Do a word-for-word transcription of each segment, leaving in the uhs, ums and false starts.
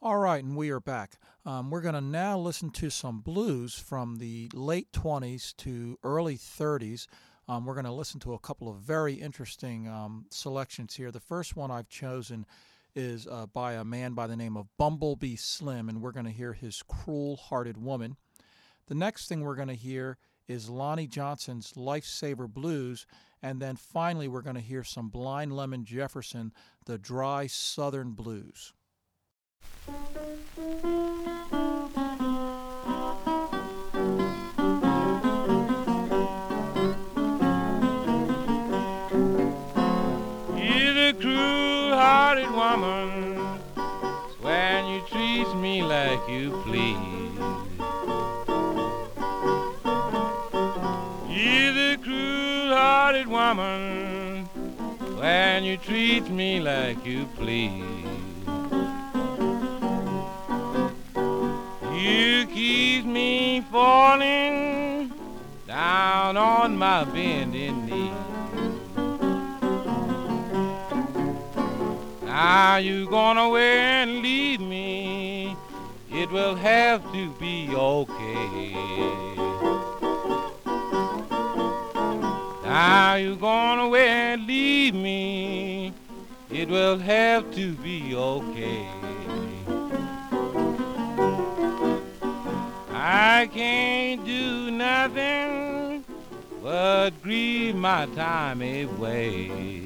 All right, and we are back. Um, we're going to now listen to some blues from the late twenties to early thirties. Um, we're going to listen to a couple of very interesting um, selections here. The first one I've chosen is uh, by a man by the name of Bumblebee Slim, and we're going to hear his Cruel Hearted Woman. The next thing we're going to hear is Lonnie Johnson's Lifesaver Blues, and then finally we're going to hear some Blind Lemon Jefferson, the Dry Southern Blues. You're the cruel-hearted woman when you treat me like you please. You're the cruel-hearted woman when you treat me like you please. You keep me falling down on my bending knee. Now you gone away and leave me, it will have to be okay. Now you gone away and leave me, it will have to be okay. I can't do nothing but grieve my time away.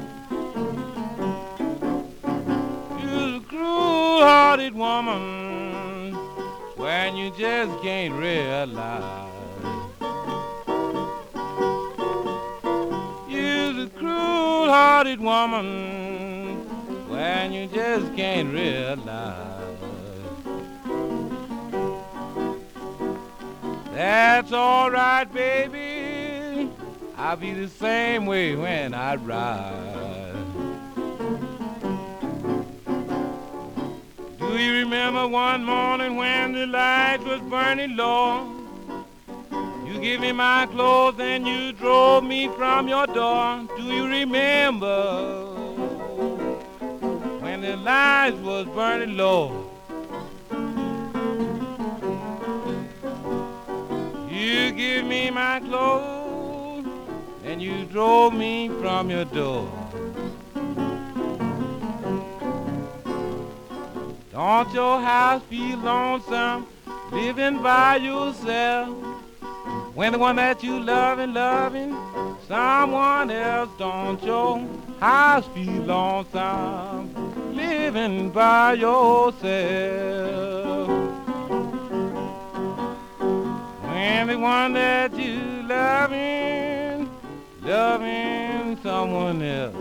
You're a cruel-hearted woman when you just can't realize. You're a cruel-hearted woman when you just can't realize. That's all right, baby. I'll be the same way when I ride. Do you remember one morning when the light was burning low? You gave me my clothes and you drove me from your door. Do you remember when the light was burning low? You give me my clothes and you drove me from your door. Don't your house feel lonesome living by yourself when the one that you loving, loving someone else? Don't your house feel lonesome living by yourself when the one that you loving, loving someone else?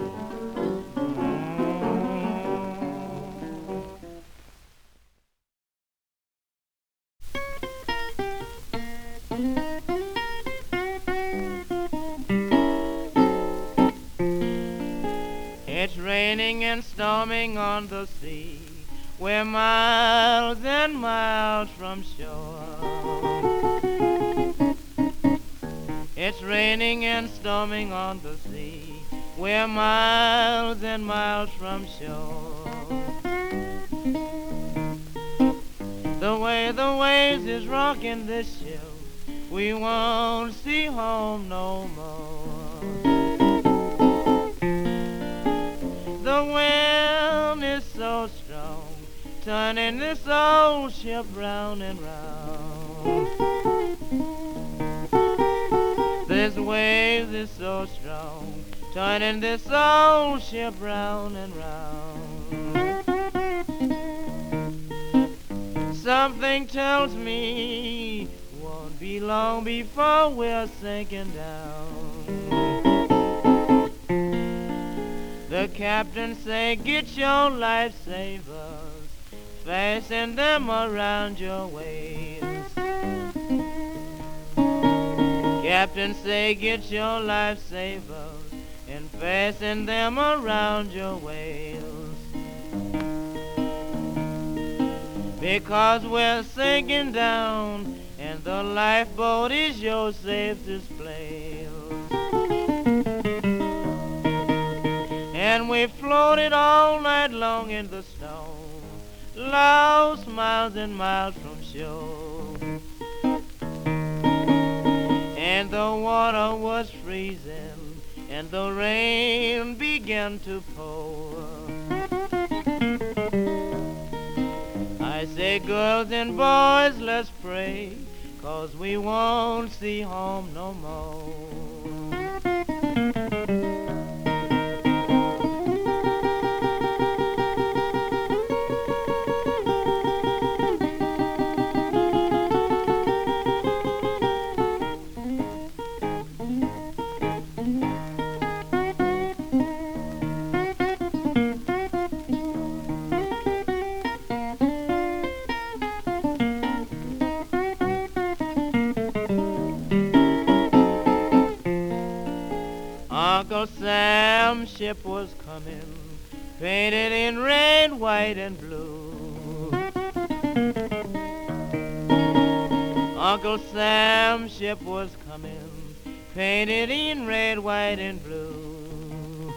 It's raining and storming on the sea. We're miles and miles from shore. It's raining and storming on the sea. We're miles and miles from shore. The way the waves is rocking this ship, we won't see home no more. The wind is so strong, turning this old ship round and round. This wave is so strong, turning this old ship round and round. Something tells me won't be long before we're sinking down. The captain say, get your lifesavers, fasten them around your waist. Captain say, get your lifesavers and fasten them around your waist. Because we're sinking down and the lifeboat is your safest place. And we floated all night long in the storm, lost miles and miles from shore. And the water was freezing, and the rain began to pour. I say, girls and boys, let's pray, 'cause we won't see home no more. Uncle Sam's ship was coming, painted in red, white, and blue. Uncle Sam's ship was coming, painted in red, white, and blue.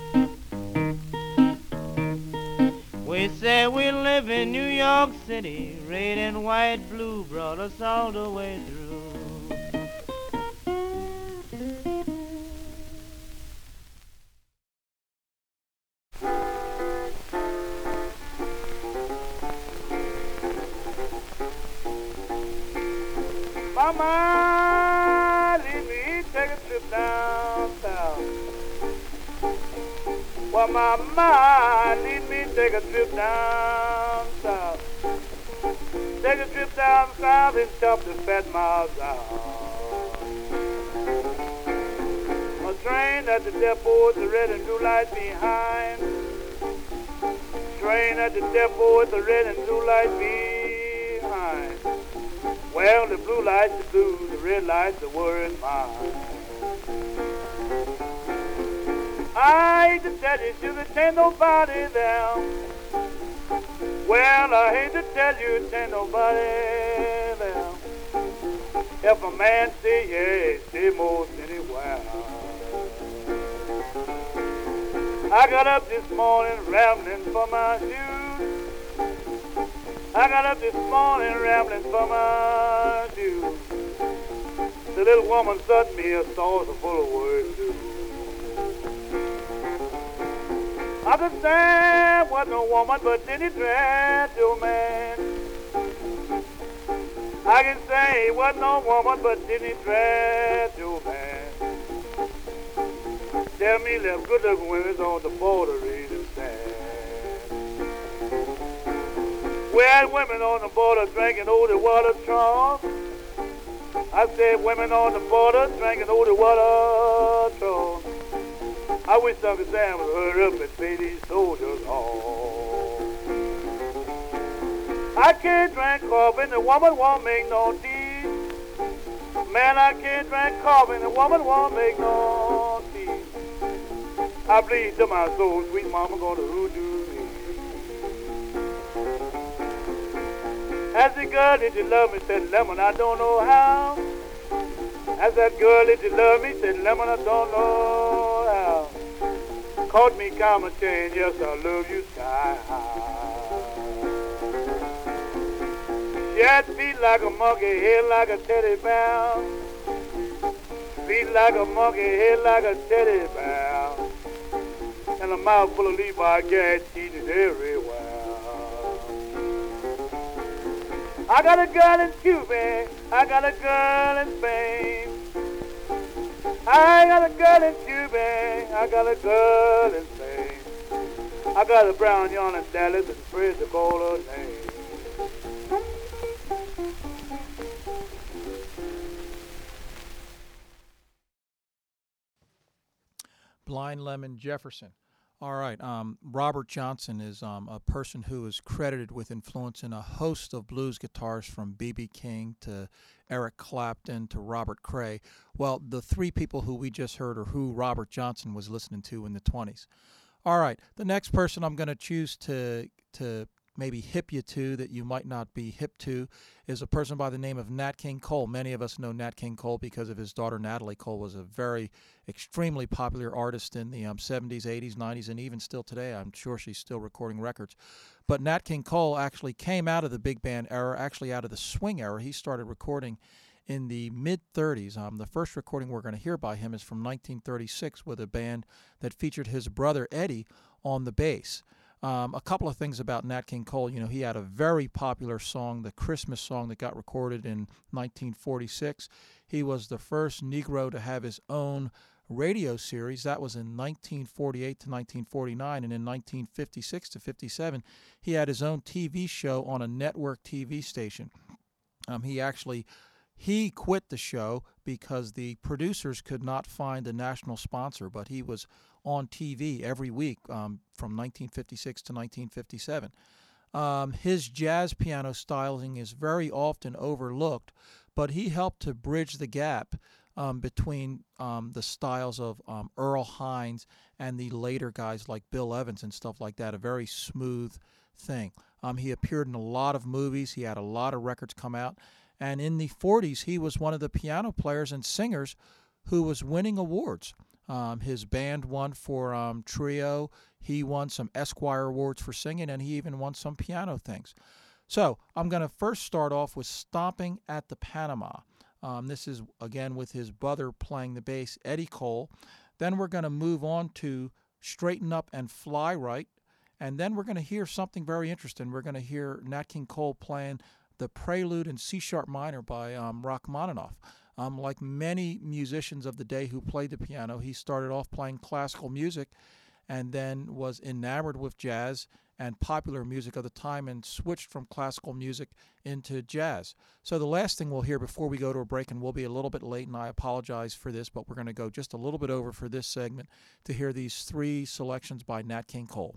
We said we live in New York City, red and white, blue brought us all the way through. Mama, leave me take a trip downtown. Well, mama, leave me take a trip down south. Take a trip down south and chop the fat miles out. A train at the depot with the red and blue light behind. Train at the depot with the red and blue light behind. Well, the blue light's the blue, the red light's the word mine. I hate to tell you, sugar, ain't nobody there. Well, I hate to tell you, ain't nobody there. If a man say yes, say most anywhere. I got up this morning rambling for my shoes. I got up this morning rambling for my shoes. The little woman sent me a saucer full of words too. I could say was no woman, but then he dressed your man. I can say he was no woman, but then he dressed your man. Tell me left good looking women on the border reading sad. We had women on the border drinking old water troughs. I said women on the border drinking old water troughs. I wish Uncle Sam would hurry up and pay these soldiers off. I can't drink coffee and the woman won't make no tea. Man, I can't drink coffee and the woman won't make no tea. I bleed to my soul, sweet mama gonna hoodoo me. As the girl, did you love me? Said Lemon, I don't know how. As that girl, did you love me? Said Lemon, I don't know how. Caught me comma chain, yes, I love you sky high. She had feet like a monkey, head like a teddy bear. Feet like a monkey, head like a teddy bear. And a mouth full of Levi gas, eating everywhere. I got a girl in Cuba, I got a girl in Spain. I got a girl in Cuba, I got a girl in Spain. I got a brown yarn in Dallas and afraid to call her name. Blind Lemon Jefferson. All right. Um, Robert Johnson is um, a person who is credited with influencing a host of blues guitarists from B B King to Eric Clapton to Robert Cray. Well, the three people who we just heard are who Robert Johnson was listening to in the twenties. All right. The next person I'm going to choose to to maybe hip you to that you might not be hip to is a person by the name of Nat King Cole. Many of us know Nat King Cole because of his daughter Natalie Cole was a very extremely popular artist in the um, seventies, eighties, nineties, and even still today. I'm sure she's still recording records. But Nat King Cole actually came out of the big band era, actually out of the swing era. He started recording in the mid-thirties. Um, the first recording we're going to hear by him is from nineteen thirty-six with a band that featured his brother Eddie on the bass. Um, a couple of things about Nat King Cole. You know, he had a very popular song, the Christmas song that got recorded in nineteen forty-six. He was the first Negro to have his own radio series. That was in nineteen forty-eight to nineteen forty-nine, and in nineteen fifty-six to fifty-seven, he had his own T V show on a network T V station. Um, he actually He quit the show because the producers could not find a national sponsor, but he was on T V every week um, from nineteen fifty-six to nineteen fifty-seven. Um, his jazz piano styling is very often overlooked, but he helped to bridge the gap um, between um, the styles of um, Earl Hines and the later guys like Bill Evans and stuff like that, a very smooth thing. Um, he appeared in a lot of movies. He had a lot of records come out. And in the forties, he was one of the piano players and singers who was winning awards. Um, his band won for um, trio. He won some Esquire awards for singing, and he even won some piano things. So I'm going to first start off with Stomping at the Panama. Um, this is, again, with his brother playing the bass, Eddie Cole. Then we're going to move on to Straighten Up and Fly Right. And then we're going to hear something very interesting. We're going to hear Nat King Cole playing the Prelude in C-sharp minor by um, Rachmaninoff. Um, like many musicians of the day who played the piano, he started off playing classical music and then was enamored with jazz and popular music of the time and switched from classical music into jazz. So the last thing we'll hear before we go to a break, and we'll be a little bit late, and I apologize for this, but we're going to go just a little bit over for this segment to hear these three selections by Nat King Cole.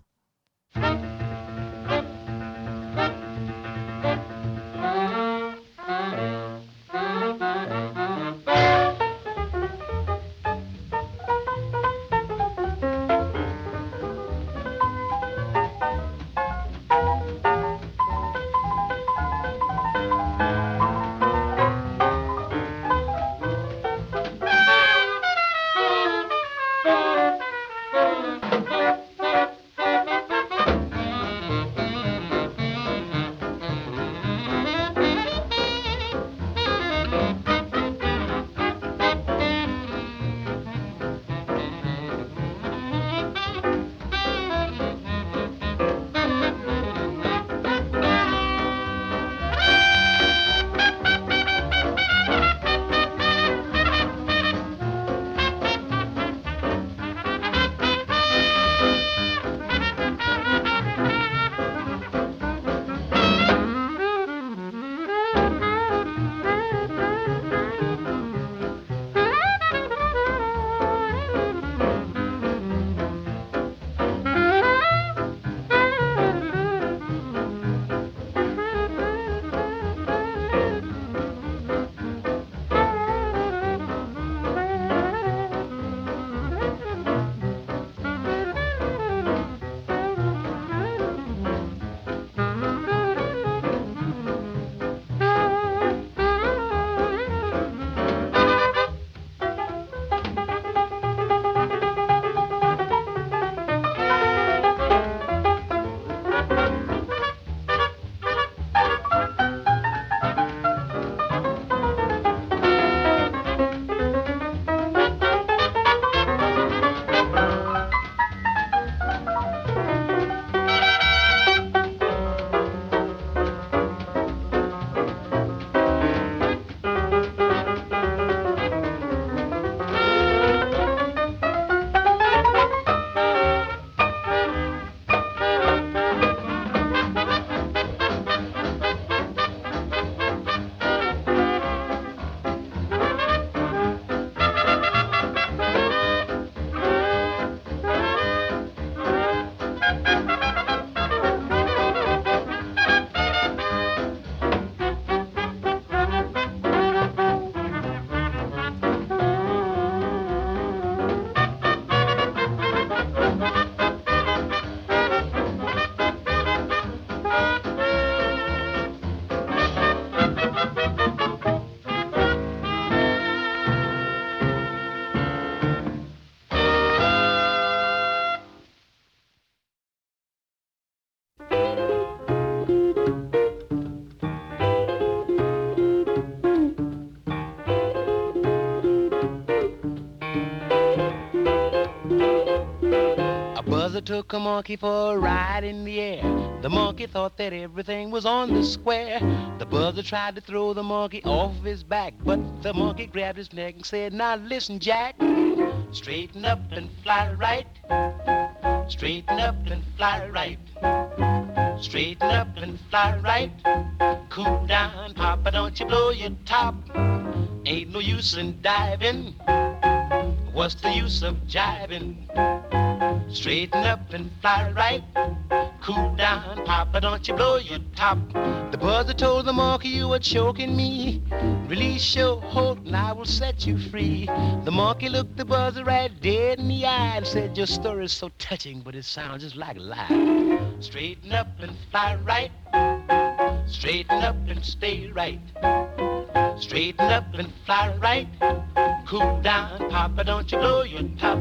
took a monkey for a ride in the air. The monkey thought that everything was on the square. The buzzer tried to throw the monkey off his back, but the monkey grabbed his neck and said, now listen, Jack, straighten up and fly right. Straighten up and fly right. Straighten up and fly right. Cool down, Papa, don't you blow your top. Ain't no use in diving. What's the use of jiving? Straighten up and fly right. Cool down, Papa, don't you blow your top. The buzzer told the monkey, you are choking me. Release your hold and I will set you free. The monkey looked the buzzer right dead in the eye and said, your story is so touching, but it sounds just like a lie. Straighten up and fly right. Straighten up and stay right. Straighten up and fly right. Cool down, Papa, don't you blow your top.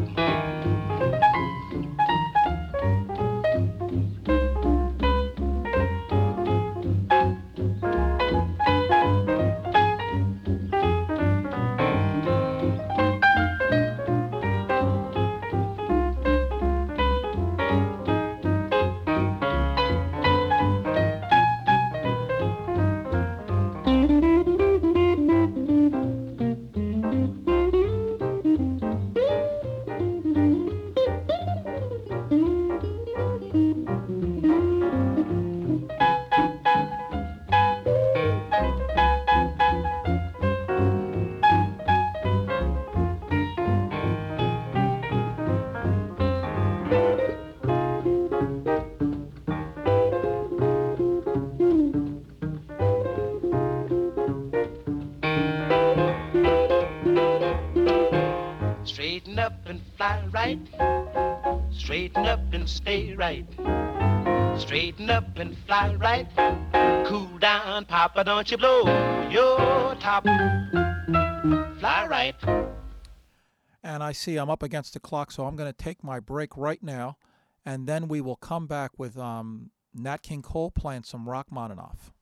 Straighten up and fly right. Straighten up and stay right. Straighten up and fly right. Cool down, Papa, don't you blow your top. Fly right. And I see I'm up against the clock, so I'm going to take my break right now, and then we will come back with um, Nat King Cole playing some Rachmaninoff.